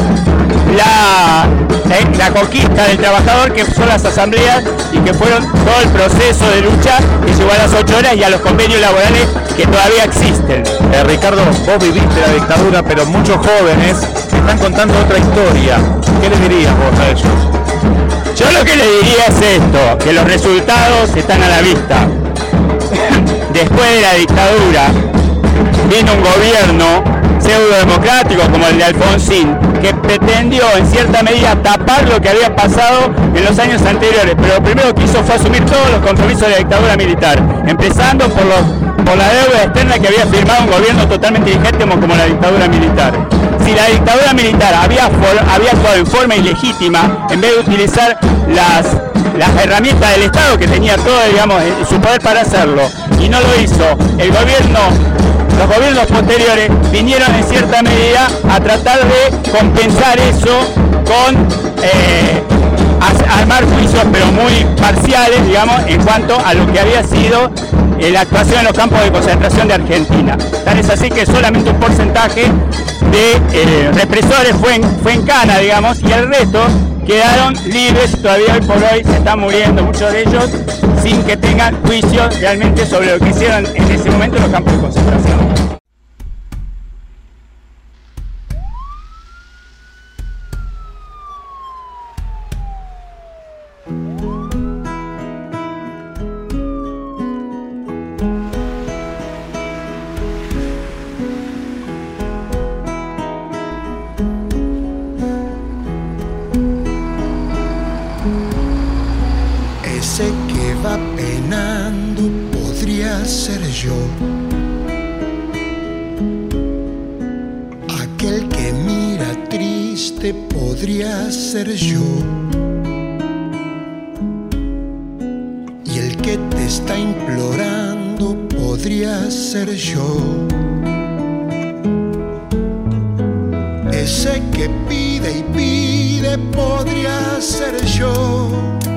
la, la, la conquista del trabajador, que son las asambleas y que fueron todo el proceso de lucha que llegó a las ocho horas y a los convenios laborales que todavía existen. Eh, Ricardo, vos viviste la dictadura, pero muchos jóvenes están contando otra historia. ¿Qué les dirías vos a ellos? Yo lo que le diría es esto, que los resultados están a la vista. Después de la dictadura vino un gobierno pseudo-democrático como el de Alfonsín, que pretendió en cierta medida tapar lo que había pasado en los años anteriores, pero lo primero que hizo fue asumir todos los compromisos de la dictadura militar, empezando por, los, por la deuda externa que había firmado un gobierno totalmente legítimo como la dictadura militar. Si la dictadura militar había, había actuado en forma ilegítima, en vez de utilizar las, las herramientas del Estado, que tenía todo, digamos, su poder para hacerlo, y no lo hizo, el gobierno, los gobiernos posteriores vinieron en cierta medida a tratar de compensar eso con eh, armar juicios, pero muy parciales, digamos, en cuanto a lo que había sido eh, la actuación en los campos de concentración de Argentina. Tal es así que solamente un porcentaje de eh, represores fue en, fue en cana, digamos, y el resto, quedaron libres y todavía hoy por hoy se están muriendo muchos de ellos sin que tengan juicio realmente sobre lo que hicieron en ese momento en los campos de concentración. Podría ser yo, y el que te está implorando podría ser yo, ese que pide y pide podría ser yo,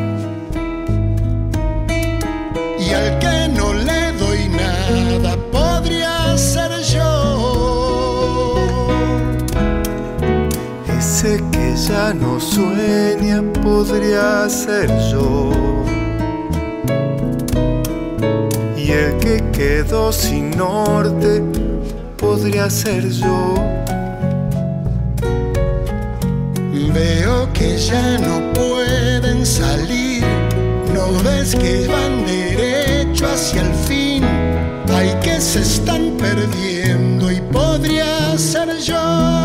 y al que no le doy nada podría ser yo, ese que ya no sueña podría ser yo, y el que quedó sin norte podría ser yo. Veo que ya no pueden salir, no ves que van derecho hacia el fin, ay que se están perdiendo y podría ser yo.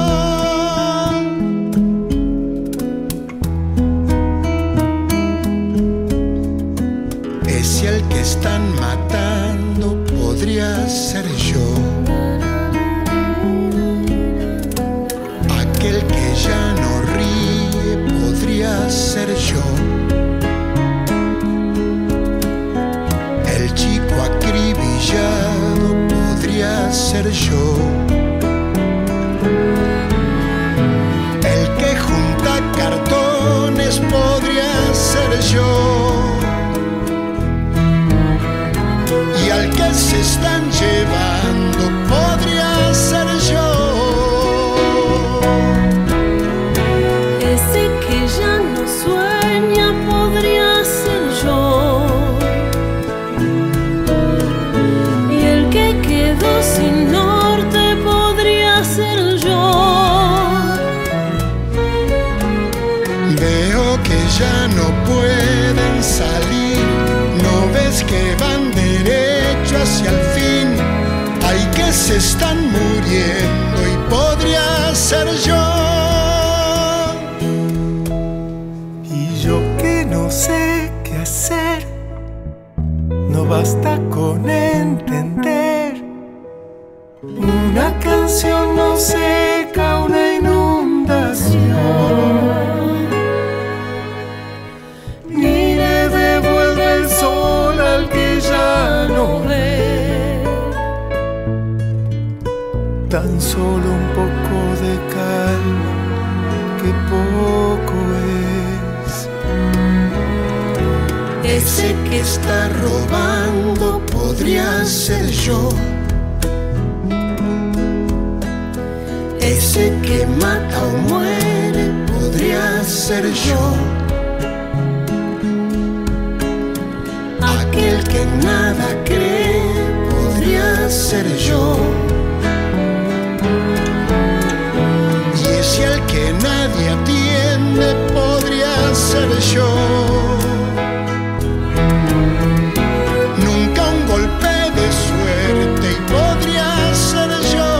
Que están matando podría ser yo, aquel que ya no ríe podría ser yo, el chico acribillado podría ser yo, el que junta cartones podría ser yo, y al que se están llevando podría ser yo, ese que ya no sueña podría ser yo, y el que quedó sin norte podría ser yo. Veo que ya no pueden salir, no ves que van derecho hacia el fin, hay que se están muriendo y podría ser yo, y yo que no sé qué hacer, no basta con entender, una canción no seca una inundación, ni le devuelve el sol al que ya no ve, tan solo un poco de calma, que poco es. Ese que está robando podría ser yo, ese que mata o muere podría ser yo, aquel que nada cree podría ser yo, y ese al que nadie atiende podría ser yo, nunca un golpe de suerte y podría ser yo,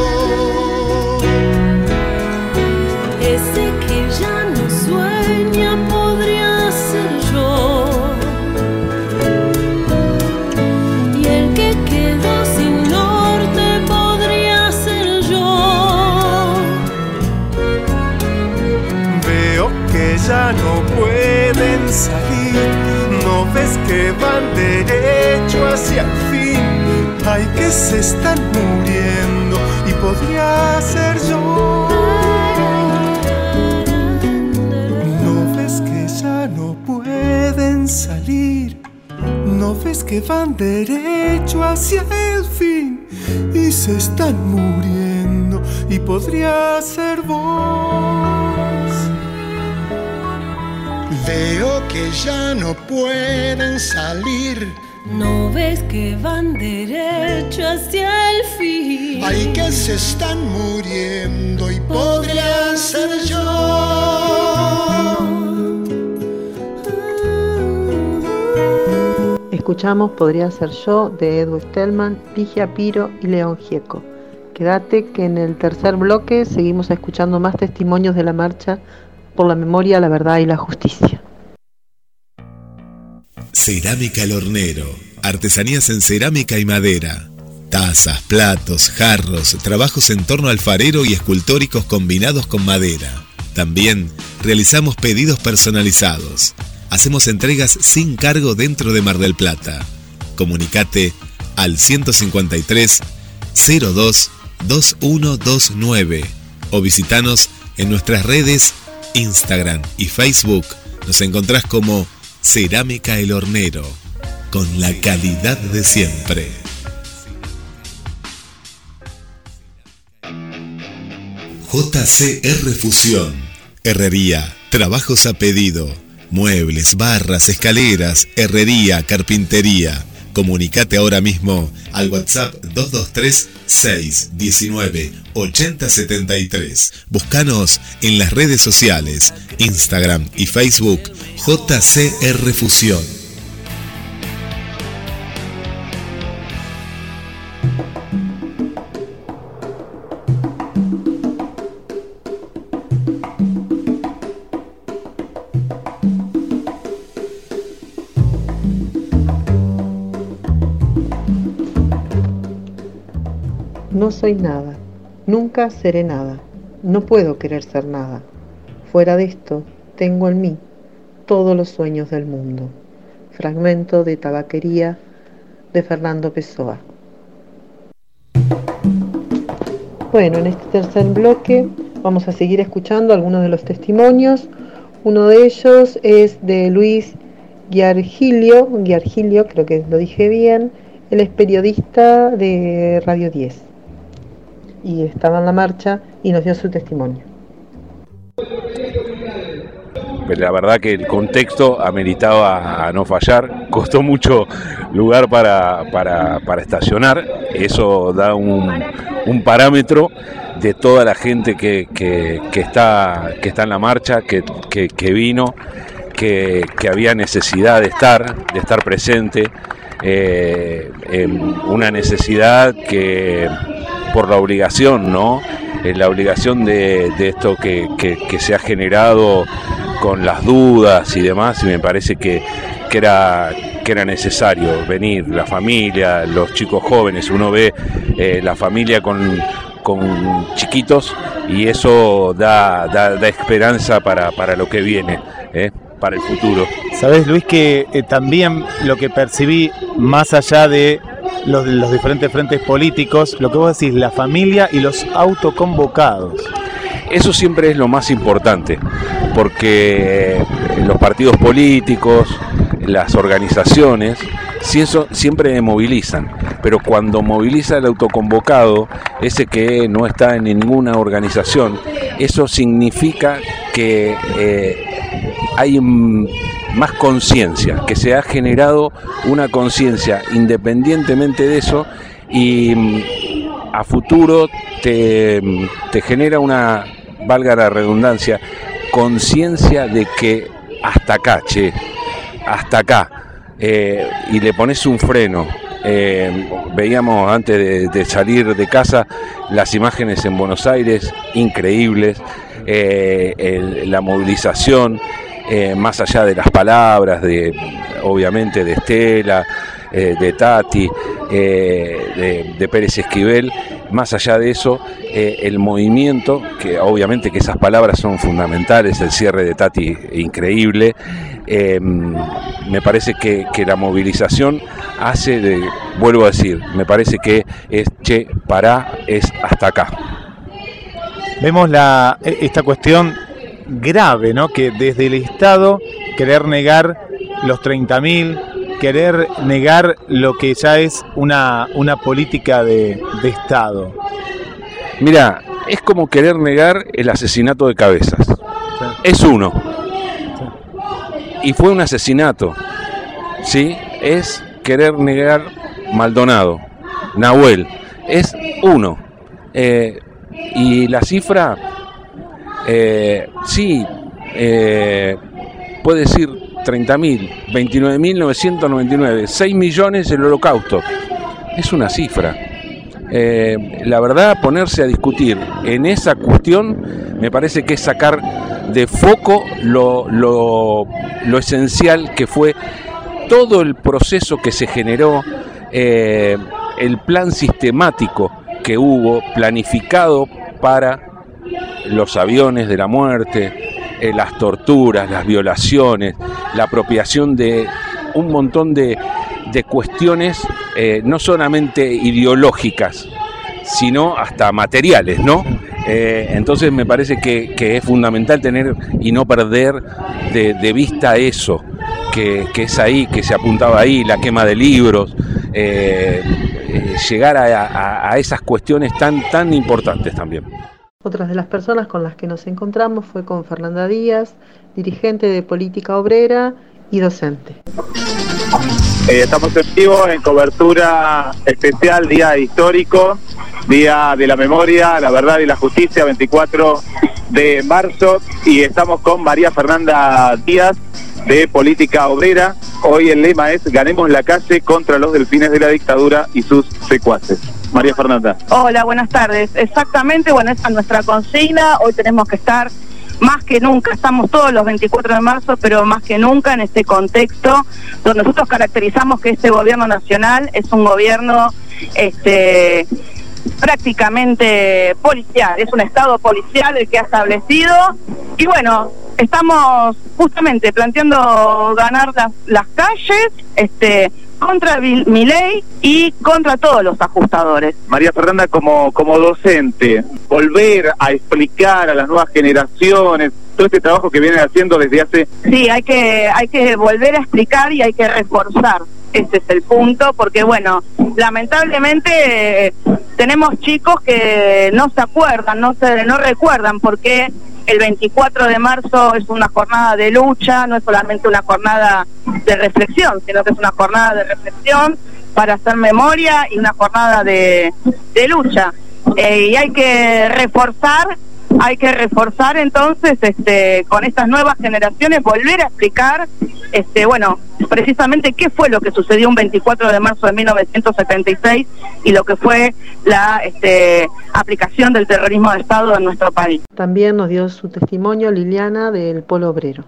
Ese que ya no sueña podría ser yo, y el que quedó sin norte podría ser yo. Veo que ya no pueden salir, no ves que van derecho hacia el fin, ay que se están muriendo y podría ser yo. No ves que ya no pueden salir, no ves que van derecho hacia el fin y se están muriendo y podría ser vos. Veo que ya no pueden salir. No ves que van derecho hacia el fin. Hay que se están muriendo y podría ser yo. Escuchamos Podría Ser Yo de Edu Stellman, Ligia Piro y León Gieco. Quédate que en el tercer bloque seguimos escuchando más testimonios de la marcha por la memoria, la verdad y la justicia. Cerámica El Hornero, artesanías en cerámica y madera, tazas, platos, jarros, trabajos en torno alfarero y escultóricos combinados con madera. También realizamos pedidos personalizados. Hacemos entregas sin cargo dentro de Mar del Plata. Comunicate al ciento cincuenta y tres, cero dos, veintiuno veintinueve o visitanos en nuestras redes Instagram y Facebook. Nos encontrás como Cerámica El Hornero, con la calidad de siempre. J C R Fusión, herrería, trabajos a pedido, muebles, barras, escaleras, herrería, carpintería. Comunicate ahora mismo al WhatsApp dos dos tres, seis uno nueve, ocho cero siete tres. Búscanos en las redes sociales, Instagram y Facebook, J C R Fusión. No soy nada, nunca seré nada, no puedo querer ser nada. Fuera de esto, tengo en mí todos los sueños del mundo. Fragmento de Tabaquería de Fernando Pessoa. Bueno, en este tercer bloque vamos a seguir escuchando algunos de los testimonios. Uno de ellos es de Luis Giargilio, Giargilio, creo que lo dije bien. Él es periodista de Radio diez y estaba en la marcha y nos dio su testimonio. La verdad que el contexto ameritaba a no fallar, costó mucho lugar para, para, para estacionar, eso da un, un parámetro de toda la gente que, que, que, está, que está en la marcha, que, que, que vino, que, que había necesidad de estar, de estar presente, eh, eh, una necesidad que por la obligación, ¿no? Eh, la obligación de, de esto que, que, que se ha generado con las dudas y demás, y me parece que, que, era, que era necesario venir, la familia, los chicos jóvenes, uno ve eh, la familia con, con chiquitos y eso da, da, da esperanza para, para lo que viene, ¿eh? Para el futuro. Sabes, Luis, que eh, también lo que percibí, más allá de los, los diferentes frentes políticos, lo que vos decís, la familia y los autoconvocados. Eso siempre es lo más importante, porque los partidos políticos, las organizaciones, siempre movilizan, pero cuando moviliza el autoconvocado, ese que no está en ninguna organización, eso significa que eh, hay más conciencia, que se ha generado una conciencia independientemente de eso y a futuro te, te genera una, valga la redundancia, conciencia de que hasta acá, che, hasta acá, eh, y le pones un freno. Eh, veíamos antes de, de salir de casa las imágenes en Buenos Aires, increíbles, eh, el, la movilización, eh, más allá de las palabras, de obviamente de Estela, eh, de Tati, eh, de, de Pérez Esquivel, más allá de eso, eh, el movimiento, que obviamente que esas palabras son fundamentales, el cierre de Tati increíble, eh, me parece que, que la movilización hace, de, vuelvo a decir, me parece que es, che, pará, es hasta acá. Vemos la, esta cuestión grave, ¿no? Que desde el Estado querer negar los treinta mil, querer negar lo que ya es una, una política de, de Estado. Mira, es como querer negar el asesinato de Cabezas. Sí. Es uno. Sí. y fue un asesinato, ¿sí? Es querer negar Maldonado, Nahuel, es uno. Eh, y la cifra, eh, sí, eh, puede decir treinta mil, veintinueve mil novecientos noventa y nueve, seis millones el holocausto. Es una cifra. Eh, la verdad, ponerse a discutir en esa cuestión me parece que es sacar de foco lo, lo, lo esencial que fue todo el proceso que se generó, eh, el plan sistemático que hubo, planificado para los aviones de la muerte, eh, las torturas, las violaciones, la apropiación de un montón de, de cuestiones, eh, no solamente ideológicas, sino hasta materiales, ¿no? Eh, entonces me parece que, que es fundamental tener y no perder de, de vista eso, que, que es ahí, que se apuntaba ahí, la quema de libros, eh, eh, llegar a, a, a esas cuestiones tan, tan importantes también. Otras de las personas con las que nos encontramos fue con Fernanda Díaz, dirigente de Política Obrera y docente. Eh, estamos en vivo en cobertura especial, día histórico, día de la memoria, la verdad y la justicia, veinticuatro de marzo, y estamos con María Fernanda Díaz de Política Obrera. Hoy el lema es: ganemos la calle contra los delfines de la dictadura y sus secuaces. María Fernanda. Hola, buenas tardes. Exactamente, bueno, esa es nuestra consigna. Hoy tenemos que estar más que nunca, estamos todos los veinticuatro de marzo, pero más que nunca en este contexto donde nosotros caracterizamos que este gobierno nacional es un gobierno este prácticamente policial, es un estado policial el que ha establecido, y bueno, estamos justamente planteando ganar las, las calles, este contra Milei y contra todos los ajustadores. María Fernanda, como, como docente, volver a explicar a las nuevas generaciones todo este trabajo que vienen haciendo desde hace... Sí, hay que, hay que volver a explicar y hay que reforzar, ese es el punto, porque bueno, lamentablemente eh, tenemos chicos que no se acuerdan, no se, no recuerdan por qué el veinticuatro de marzo es una jornada de lucha, no es solamente una jornada de reflexión, sino que es una jornada de reflexión para hacer memoria y una jornada de, de lucha. Eh, y hay que reforzar, hay que reforzar entonces este, con estas nuevas generaciones, volver a explicar, este, bueno, precisamente qué fue lo que sucedió un veinticuatro de marzo de mil novecientos setenta y seis y lo que fue la este, aplicación del terrorismo de Estado en nuestro país. También nos dio su testimonio Liliana del Polo Obrero.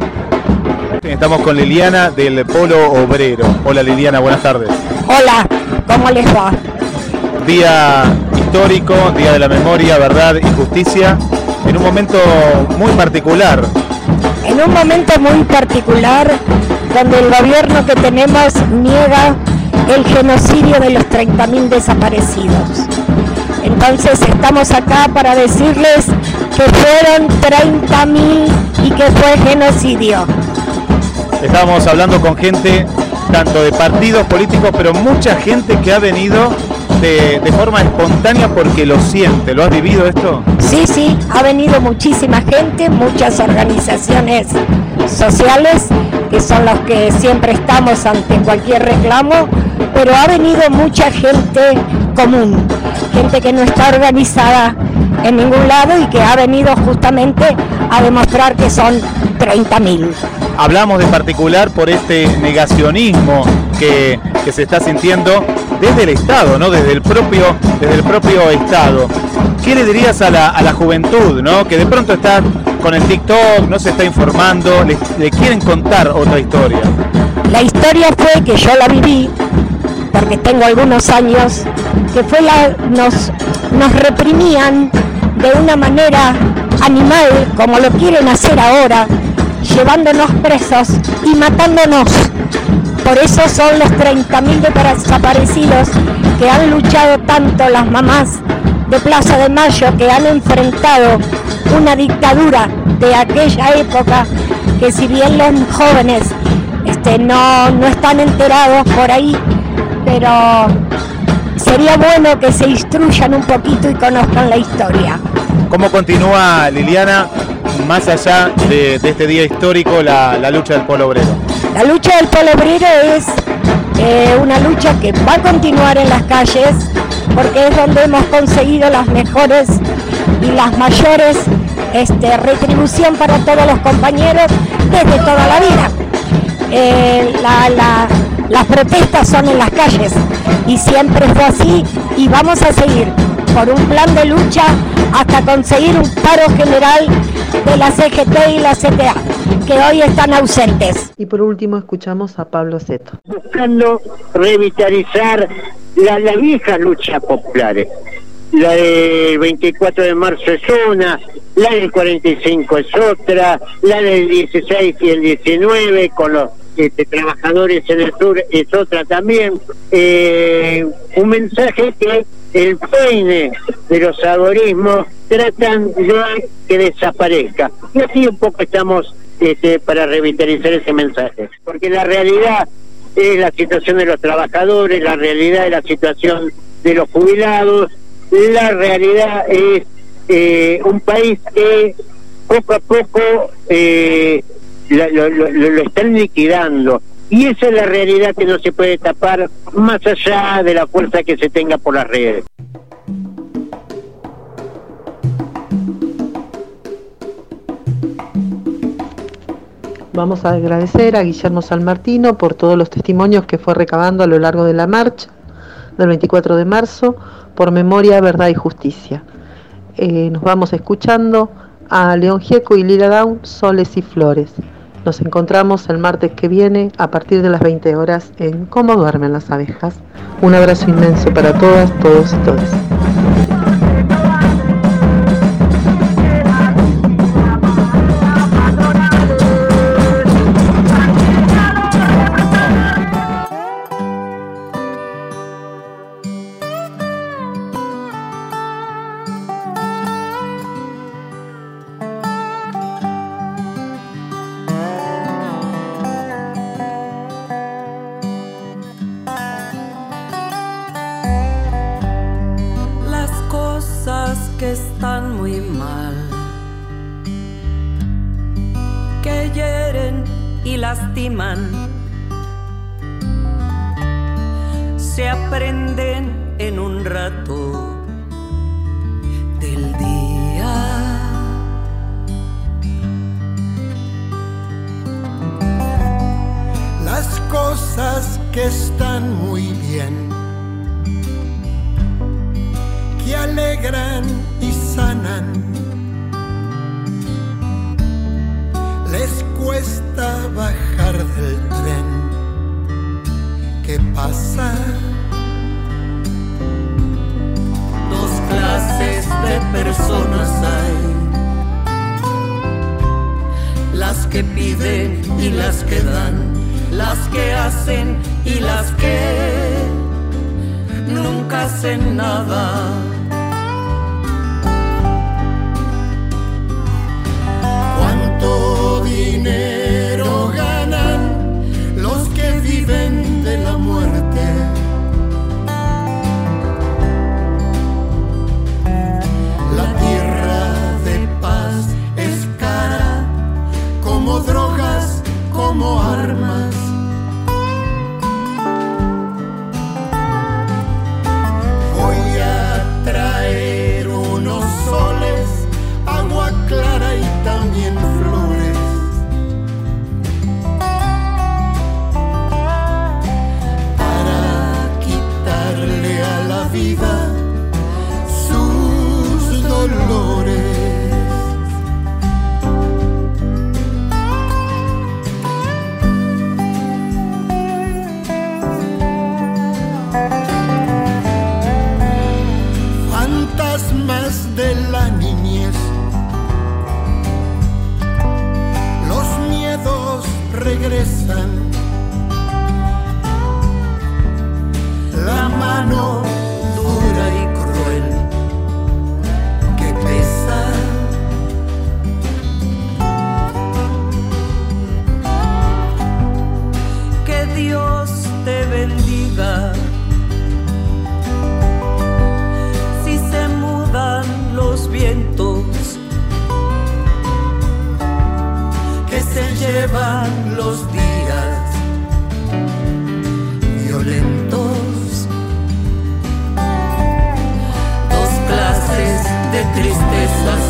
Estamos con Liliana del Polo Obrero. Hola Liliana, buenas tardes. Hola, ¿cómo les va? Día histórico, Día de la Memoria, Verdad y Justicia, en un momento muy particular. En un momento muy particular, donde el gobierno que tenemos niega el genocidio de los treinta mil desaparecidos. Entonces estamos acá para decirles que fueron treinta mil y que fue genocidio. Estábamos hablando con gente, tanto de partidos políticos, pero mucha gente que ha venido de, de forma espontánea porque lo siente. ¿Lo has vivido esto? Sí, sí, ha venido muchísima gente, muchas organizaciones sociales, que son los que siempre estamos ante cualquier reclamo, pero ha venido mucha gente común, gente que no está organizada en ningún lado y que ha venido justamente a demostrar que son treinta mil. Hablamos de particular por este negacionismo que, que se está sintiendo desde el Estado, ¿no? Desde el propio, desde el propio Estado. ¿Qué le dirías a la, a la juventud, ¿no? Que de pronto está con el TikTok, no se está informando, le, le quieren contar otra historia? La historia fue que yo la viví, porque tengo algunos años, que fue la, nos, nos reprimían de una manera animal, como lo quieren hacer ahora, llevándonos presos y matándonos. Por eso son los treinta mil desaparecidos que han luchado tanto las mamás de Plaza de Mayo, que han enfrentado una dictadura de aquella época, que si bien los jóvenes este, no, no están enterados por ahí, pero sería bueno que se instruyan un poquito y conozcan la historia. ¿Cómo continúa, Liliana, más allá de, de este día histórico, la, la lucha del pueblo obrero? La lucha del pueblo obrero es eh, una lucha que va a continuar en las calles, porque es donde hemos conseguido las mejores y las mayores este, retribución para todos los compañeros desde toda la vida. Eh, la, la, las protestas son en las calles y siempre fue así, y vamos a seguir por un plan de lucha hasta conseguir un paro general de la C G T y la C T A, que hoy están ausentes. Y por último escuchamos a Pablo Seto. Buscando revitalizar la, la vieja lucha populares. La del veinticuatro de marzo es una, la del cuarenta y cinco es otra, la del dieciséis y el diecinueve con los este, trabajadores en el sur es otra también. Eh, un mensaje que el peine de los agorismos tratan de que desaparezca. Y así un poco estamos este, para revitalizar ese mensaje. Porque la realidad es la situación de los trabajadores, la realidad es la situación de los jubilados, la realidad es eh, un país que poco a poco eh, lo, lo, lo, lo están liquidando. Y esa es la realidad que no se puede tapar más allá de la fuerza que se tenga por las redes. Vamos a agradecer a Guillermo Sanmartino por todos los testimonios que fue recabando a lo largo de la marcha del veinticuatro de marzo por memoria, verdad y justicia. Eh, nos vamos escuchando a León Gieco y Lila Down, Soles y Flores. Nos encontramos el martes que viene a partir de las veinte horas en Cómo duermen las abejas. Un abrazo inmenso para todas, todos y todas. Que están muy mal, que hieren y lastiman, se aprenden en un rato del día. Las cosas que están muy bien, que alegran y sanan, les cuesta bajar del tren que pasa. Dos clases de personas hay, las que piden y las que dan, las que hacen y las que nunca hacen nada. ¿Cuánto dinero ganan los que viven de la muerte? La tierra de paz es cara, como drogas, como armas. Voy a traer unos soles, agua clara y también flores, para quitarle a la vida sus dolores. Fantasmas de la niñez, los miedos regresan, la mano dura y cruel que pesa. Que Dios te bendiga. Si se mudan los vientos, llevan los días violentos. Dos clases de tristezas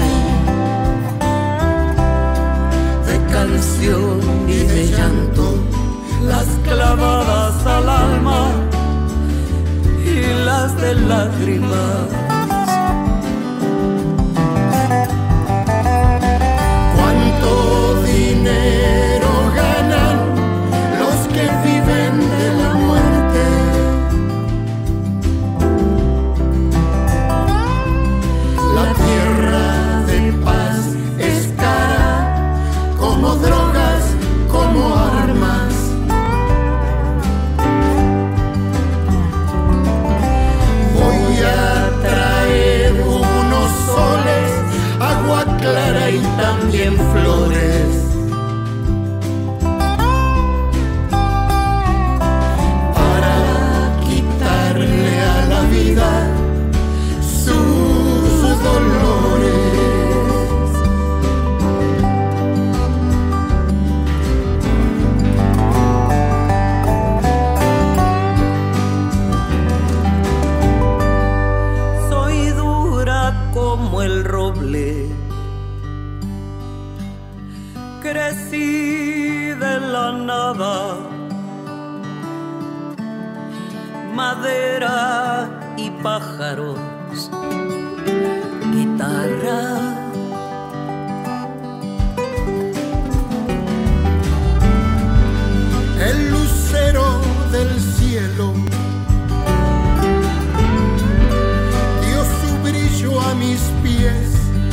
hay, de canción y de llanto, las clavadas al alma y las de lágrimas. ¿Cuánto dinero ganan los que viven de la muerte? La tierra de paz es cara, como drogas, como armas. Voy a traer unos soles, agua clara y también flores, para quitarle a la vida sus dolores. Soy dura como el roble, crecí de la nada, madera y pájaros, guitarra. El lucero del cielo dio su brillo a mis pies.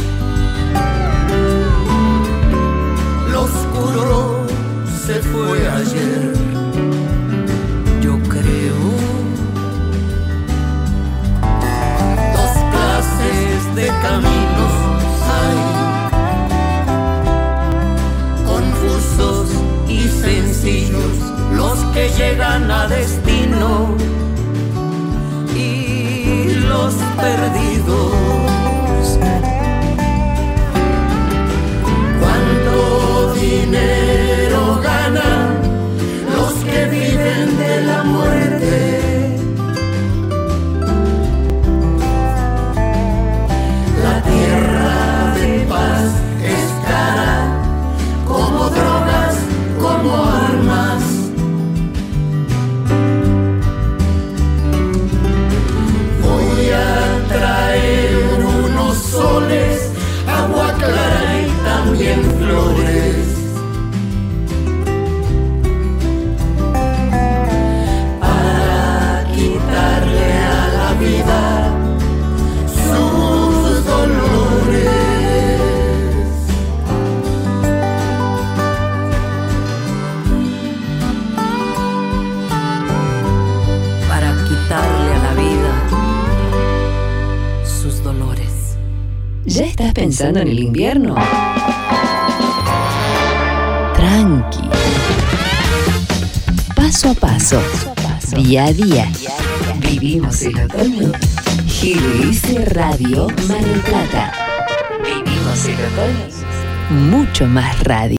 Lo oscuro se fue ayer, yo creo. Dos clases de caminos hay, confusos y sencillos, los que llegan a destino y los perdidos. ¿Cuánto dinero ganan los que viven de la muerte? La tierra de paz es cara, como drogas, como armas. Voy a traer unos soles, agua clara y también flores, para quitarle a la vida sus dolores. Para quitarle a la vida sus dolores. ¿Ya estás pensando en el invierno? Tranqui. Paso a paso, día a día. Vivimos el otoño. G D S Radio Mar del Plata. Vivimos el otoño. Mucho más radio.